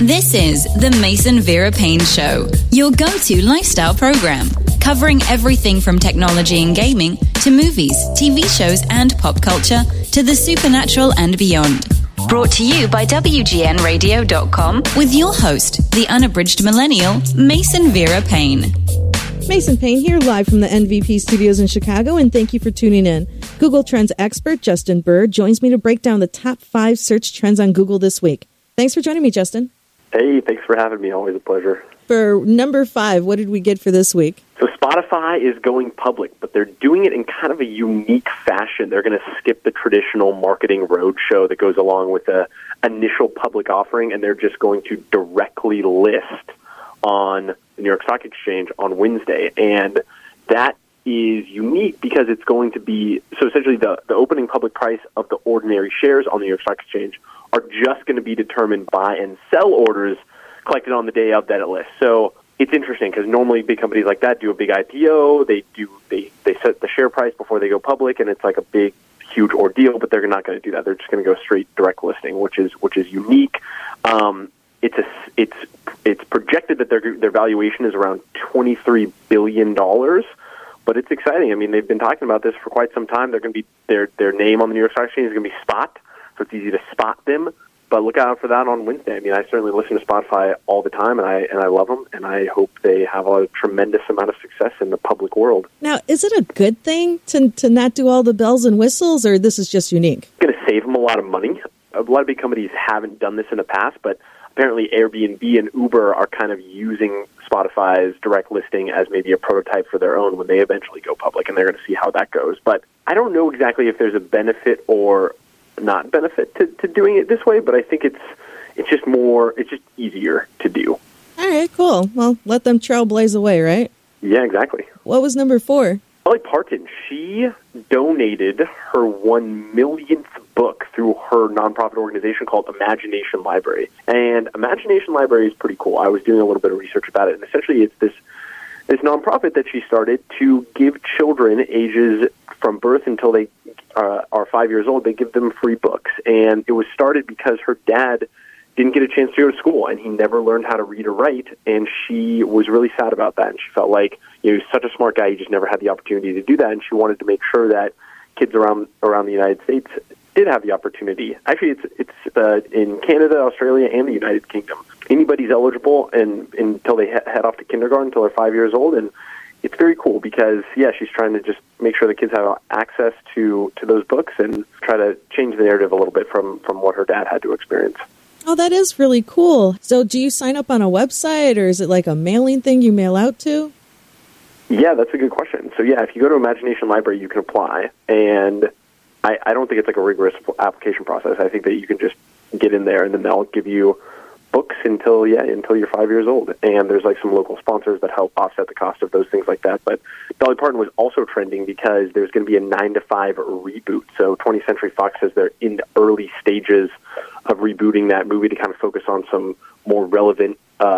This is the Mason Vera Payne Show, your go-to lifestyle program, covering everything from technology and gaming to movies, TV shows, and pop culture to the supernatural and beyond. Brought to you by WGNradio.com with your host, the unabridged millennial, Mason Vera Payne. Mason Payne here, live from the NVP studios in Chicago, and thank you for tuning in. Google Trends expert Justin Bird joins me to break down the top 5 search trends on Google this week. Thanks for joining me, Justin. Hey, thanks for having me. Always a pleasure. For number 5, what did we get for this week? So Spotify is going public, but they're doing it in kind of a unique fashion. They're going to skip the traditional marketing roadshow that goes along with the initial public offering, and they're just going to directly list on the New York Stock Exchange on Wednesday. And that is unique because it's going to be, so essentially the opening public price of the ordinary shares on the New York Stock Exchange are just going to be determined by and sell orders collected on the day of that it lists. So it's interesting because normally big companies like that do a big IPO, they set the share price before they go public, and it's like a big, huge ordeal. But they're not going to do that. They're just going to go straight direct listing, which is unique. It's projected that their valuation is around $23 billion, but it's exciting. I mean, they've been talking about this for quite some time. They're going to be their name on the New York Stock Exchange is going to be Spot, so it's easy to spot them. But look out for that on Wednesday. I mean, I certainly listen to Spotify all the time, and I love them, and I hope they have a tremendous amount of success in the public world. Now, is it a good thing to not do all the bells and whistles, or this is just unique? It's going to save them a lot of money. A lot of big companies haven't done this in the past, but apparently Airbnb and Uber are kind of using Spotify's direct listing as maybe a prototype for their own when they eventually go public, and they're going to see how that goes. But I don't know exactly if there's a benefit or not benefit to doing it this way, but I think it's just easier to do. All right, cool. Well, let them trailblaze away, right? Yeah, exactly. What was number 4? Dolly Parton, she donated her 1 millionth book through her nonprofit organization called Imagination Library. And Imagination Library is pretty cool. I was doing a little bit of research about it, and essentially it's this nonprofit that she started to give children ages from birth until they are 5 years old, they give them free books. And it was started because her dad didn't get a chance to go to school, and he never learned how to read or write, and she was really sad about that. And she felt like, he was such a smart guy, he just never had the opportunity to do that, and she wanted to make sure that kids around the United States did have the opportunity. Actually, it's in Canada, Australia, and the United Kingdom. Anybody's eligible until they head off to kindergarten, until they're 5 years old, and it's very cool because, she's trying to just make sure the kids have access to those books and try to change the narrative a little bit from what her dad had to experience. Oh, that is really cool. So do you sign up on a website, or is it like a mailing thing you mail out to? Yeah, that's a good question. So, if you go to Imagination Library, you can apply, and I don't think it's like a rigorous application process. I think that you can just get in there, and then they'll give you books until you're 5 years old. And there's like some local sponsors that help offset the cost of those things like that. But Dolly Parton was also trending because there's going to be a 9 to 5 reboot. So 20th Century Fox says they're in the early stages of rebooting that movie to kind of focus on some more relevant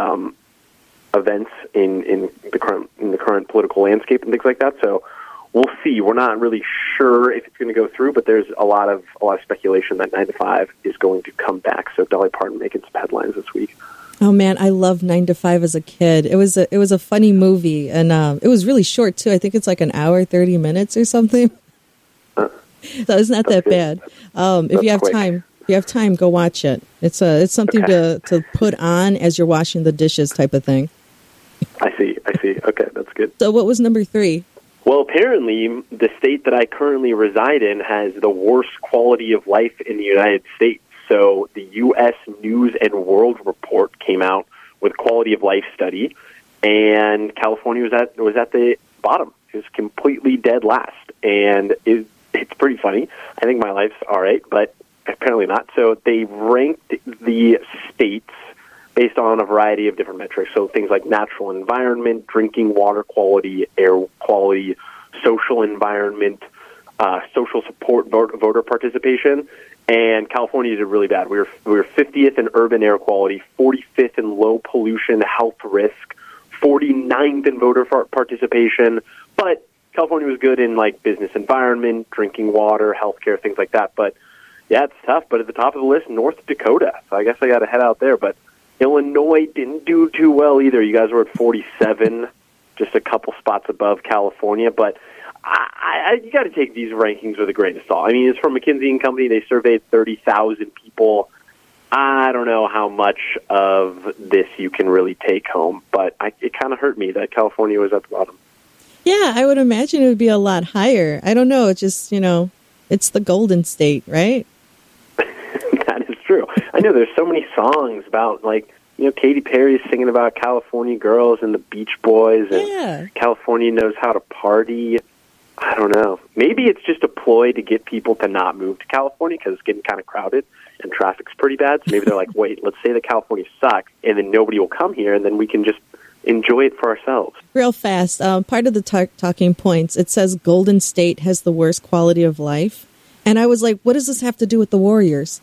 events in the current political landscape and things like that. So we'll see. We're not really sure if it's going to go through, but there's a lot of speculation that 9 to 5 is going to come back. So Dolly Parton making some headlines this week. Oh man, I loved 9 to 5 as a kid. It was a funny movie, and it was really short too. I think it's like an hour, 30 minutes or something. So it's not that bad. If you have time, go watch it. It's something to put on as you're washing the dishes type of thing. I see. Okay, that's good. So what was number 3? Well, apparently, the state that I currently reside in has the worst quality of life in the United States. So the U.S. News and World Report came out with a quality of life study, and California was at the bottom. It was completely dead last, and it's pretty funny. I think my life's all right, but apparently not. So they ranked the states based on a variety of different metrics. So things like natural environment, drinking water quality, air quality, social environment, social support, voter participation. And California did really bad. We were 50th in urban air quality, 45th in low pollution health risk, 49th in voter participation. But California was good in like business environment, drinking water, healthcare, things like that. But yeah, it's tough. But at the top of the list, North Dakota. So I guess I got to head out there. But Illinois didn't do too well either. You guys were at 47, just a couple spots above California. But you got to take these rankings with a grain of salt. I mean, it's from McKinsey & Company. They surveyed 30,000 people. I don't know how much of this you can really take home, but it kind of hurt me that California was at the bottom. Yeah, I would imagine it would be a lot higher. I don't know. It's just, it's the Golden State, right? That is true. I know there's so many songs about, Katy Perry's singing about California girls and the Beach Boys, and California knows how to party. I don't know. Maybe it's just a ploy to get people to not move to California because it's getting kind of crowded and traffic's pretty bad. So maybe they're like, wait, let's say that California sucks, and then nobody will come here, and then we can just enjoy it for ourselves. Real fast, part of the talking points, it says Golden State has the worst quality of life. And I was like, what does this have to do with the Warriors?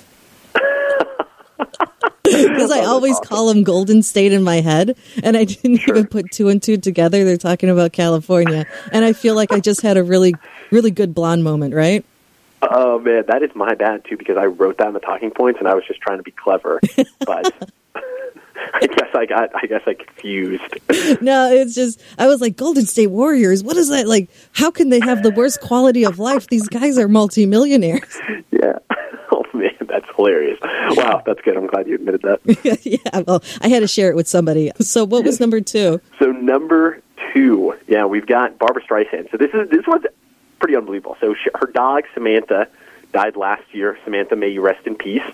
Because I always call them Golden State in my head, and I didn't even put two and two together. They're talking about California, and I feel like I just had a really, really good blonde moment, right? Oh, man, that is my bad, too, because I wrote down the talking points, and I was just trying to be clever, but I guess I confused. No, it's just, I was like, Golden State Warriors, what is that? Like, how can they have the worst quality of life? These guys are multimillionaires. Yeah. Oh, man, that's hilarious. Wow, that's good. I'm glad you admitted that. Yeah, well, I had to share it with somebody. So what was number two? So number two, we've got Barbra Streisand. So this was pretty unbelievable. So her dog, Samantha, died last year. Samantha, may you rest in peace.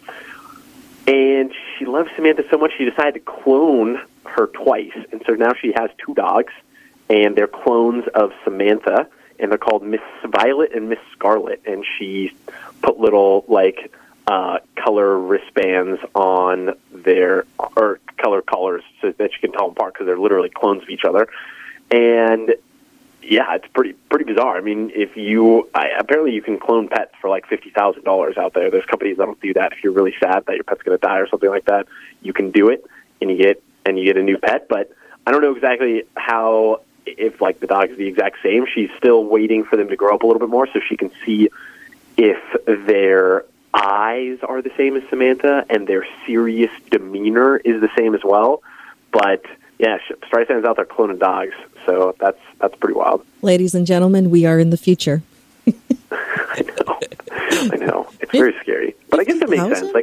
And she loves Samantha so much she decided to clone her twice. And so now she has two dogs, and they're clones of Samantha, and they're called Miss Violet and Miss Scarlet. And she put little, color wristbands on their, or color collars so that you can tell them apart because they're literally clones of each other. And yeah, it's pretty bizarre. I mean, apparently you can clone pets for like $50,000 out there. There's companies that don't do that. If you're really sad that your pet's going to die or something like that, you can do it and you get a new pet. But I don't know exactly how, if the dog is the exact same. She's still waiting for them to grow up a little bit more so she can see if their eyes are the same as Samantha and their serious demeanor is the same as well. But yeah, Streisand's out there cloning dogs, so that's pretty wild. Ladies and gentlemen, we are in the future. I know. It's very scary, but I guess it makes sense.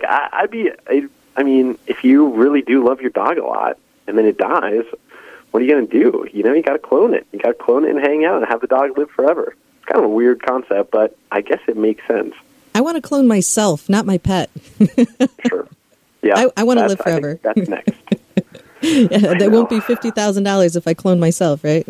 I mean, if you really do love your dog a lot and then it dies, what are you going to do? You got to clone it. You got to clone it and hang out and have the dog live forever. It's kind of a weird concept, but I guess it makes sense. I want to clone myself, not my pet. Sure. Yeah. I want to live forever. I think that's next. Yeah, that won't be $50,000 if I clone myself, right?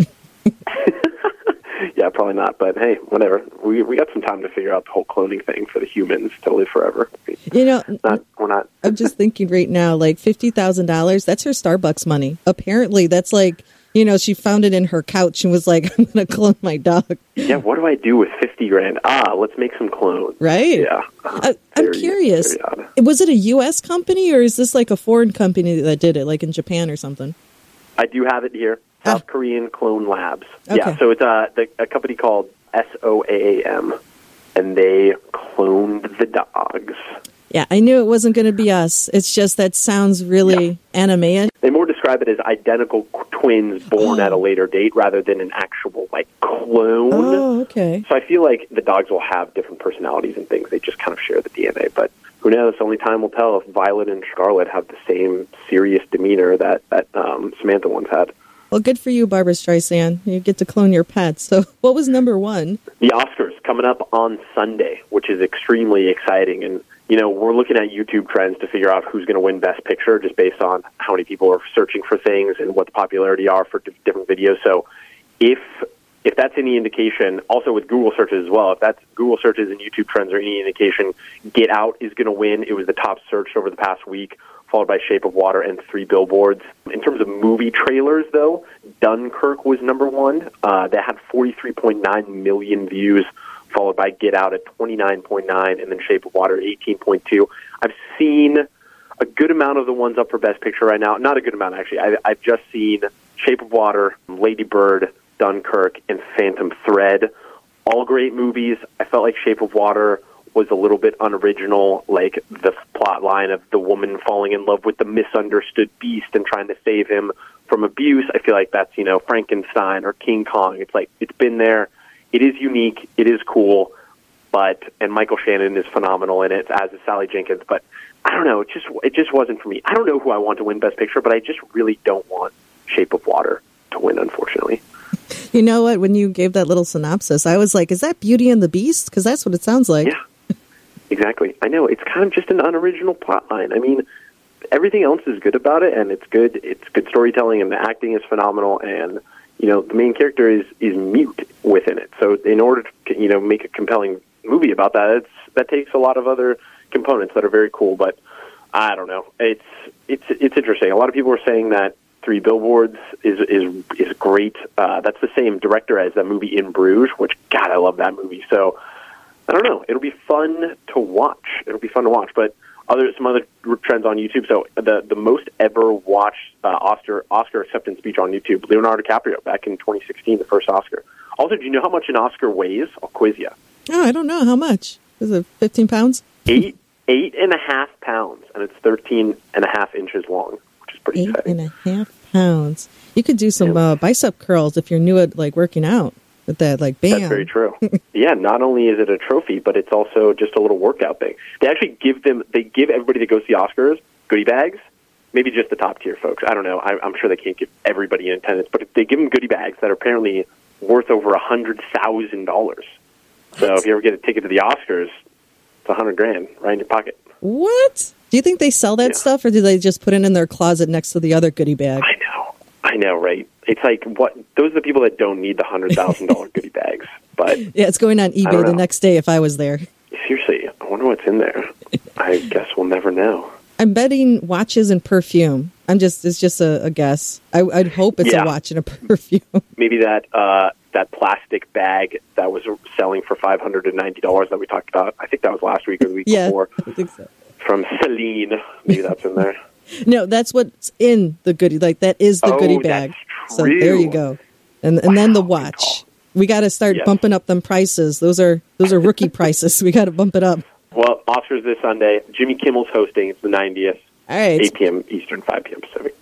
Yeah, probably not. But hey, whatever. We got some time to figure out the whole cloning thing for the humans to live forever. We're not. I'm just thinking right now, $50,000. That's her Starbucks money. Apparently, that's she found it in her couch and was like, I'm going to clone my dog. Yeah, what do I do with $50,000? Let's make some clones. Right. Yeah. I'm curious. Was it a U.S. company or is this a foreign company that did it, in Japan or something? I do have it here. South Korean Clone Labs. Okay. Yeah, so it's a company called SOAAM, and they cloned the dogs. Yeah, I knew it wasn't going to be us. It's just that sounds really anime. They more describe it as identical twins born at a later date rather than an actual, clone. Oh, okay. So I feel like the dogs will have different personalities and things. They just kind of share the DNA. But who knows? Only time will tell if Violet and Scarlet have the same serious demeanor that Samantha once had. Well, good for you, Barbra Streisand. You get to clone your pets. So what was number one? The Oscars coming up on Sunday, which is extremely exciting. And, we're looking at YouTube trends to figure out who's going to win Best Picture just based on how many people are searching for things and what the popularity are for different videos. So if that's any indication, also with Google searches as well, if that's Google searches and YouTube trends are any indication, Get Out is going to win. It was the top searched over the past week, followed by Shape of Water and Three Billboards. In terms of movie trailers, though, Dunkirk was number one. That had 43.9 million views, followed by Get Out at 29.9, and then Shape of Water at 18.2. I've seen a good amount of the ones up for Best Picture right now. Not a good amount, actually. I've just seen Shape of Water, Lady Bird, Dunkirk, and Phantom Thread. All great movies. I felt like Shape of Water was a little bit unoriginal, like the plot line of the woman falling in love with the misunderstood beast and trying to save him from abuse. I feel like that's, Frankenstein or King Kong. It's like, it's been there. It is unique. It is cool. And Michael Shannon is phenomenal in it, as is Sally Jenkins. But I don't know. It just wasn't for me. I don't know who I want to win Best Picture, but I just really don't want Shape of Water to win, unfortunately. You know what? When you gave that little synopsis, I was like, is that Beauty and the Beast? Because that's what it sounds like. Yeah, exactly. I know. It's kind of just an unoriginal plot line. I mean, everything else is good about it, and it's good. It's good storytelling, and the acting is phenomenal, and the main character is mute within it. So in order to make a compelling movie about that, that takes a lot of other components that are very cool. But I don't know. It's interesting. A lot of people are saying that Three Billboards is great. That's the same director as that movie In Bruges, which, God, I love that movie. So I don't know. It'll be fun to watch. But some other trends on YouTube. So the most ever watched Oscar acceptance speech on YouTube, Leonardo DiCaprio back in 2016, the first Oscar. Also, do you know how much an Oscar weighs? I'll quiz you. Oh, I don't know. How much? Is it 15 pounds? 8.5 pounds, and it's 13.5 inches long, which is pretty exciting. 8.5 pounds. You could do some bicep curls if you're new at working out with that, bam. That's very true. Yeah, not only is it a trophy, but it's also just a little workout thing. They actually give everybody that goes to the Oscars goodie bags. Maybe just the top tier folks. I don't know. I'm sure they can't give everybody in attendance, but they give them goodie bags that are apparently worth over $100,000. So if you ever get a ticket to the Oscars, it's $100,000 right in your pocket. What? Do you think they sell that stuff, or do they just put it in their closet next to the other goodie bag? I know, right? It's like, what? Those are the people that don't need the $100,000 goodie bags. But yeah, it's going on eBay the next day if I was there. Seriously, I wonder what's in there. I guess we'll never know. I'm betting watches and perfume. It's just a guess. I'd hope it's a watch and a perfume. Maybe that plastic bag that was selling for $590 that we talked about. I think that was last week or the week before. I think so. From Celine. Maybe that's in there. No, that's what's in the goodie. That is the goodie bag. That's so true. there you go. And then the watch. We got to start bumping up them prices. Those are rookie prices. We got to bump it up. Well, Oscars this Sunday. Jimmy Kimmel's hosting. It's the 90th. All right. 8 p.m. Eastern, 5 p.m. Pacific.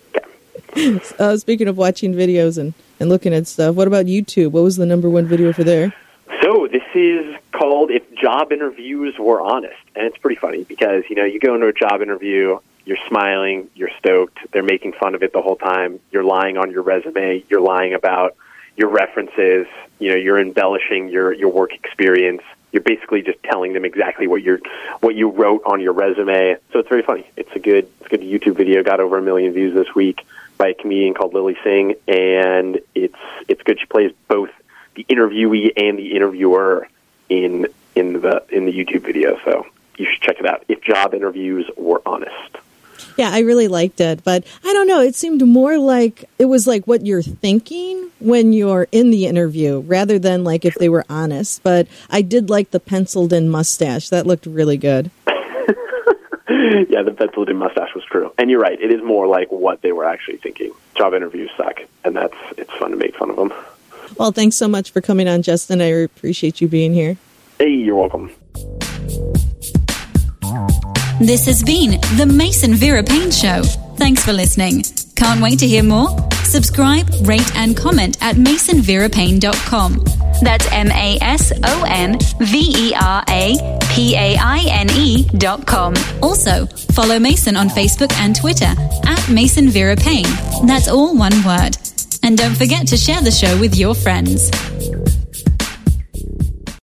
Okay. Speaking of watching videos and looking at stuff, what about YouTube? What was the number one video for there? So this is called If Job Interviews Were Honest. And it's pretty funny because, you go into a job interview, you're smiling, you're stoked, they're making fun of it the whole time, you're lying on your resume, you're lying about your references, you're embellishing your work experience. You're basically just telling them exactly what you wrote on your resume. So it's very funny. It's a good YouTube video. Got over 1 million views this week by a comedian called Lily Singh, and it's good. She plays both the interviewee and the interviewer in the YouTube video. So you should check it out. If Job Interviews Were Honest. Yeah, I really liked it, but I don't know. It seemed more like it was like what you're thinking when you're in the interview rather than if they were honest. But I did like the penciled-in mustache. That looked really good. Yeah, the penciled-in mustache was true. And you're right. It is more like what they were actually thinking. Job interviews suck, and it's fun to make fun of them. Well, thanks so much for coming on, Justin. I appreciate you being here. Hey, you're welcome. This has been the Mason Vera Payne Show. Thanks for listening. Can't wait to hear more? Subscribe, rate, and comment at masonverapayne.com. That's MasonVeraPaine.com. Also, follow Mason on Facebook and Twitter at Mason Vera Payne. That's all one word. And don't forget to share the show with your friends.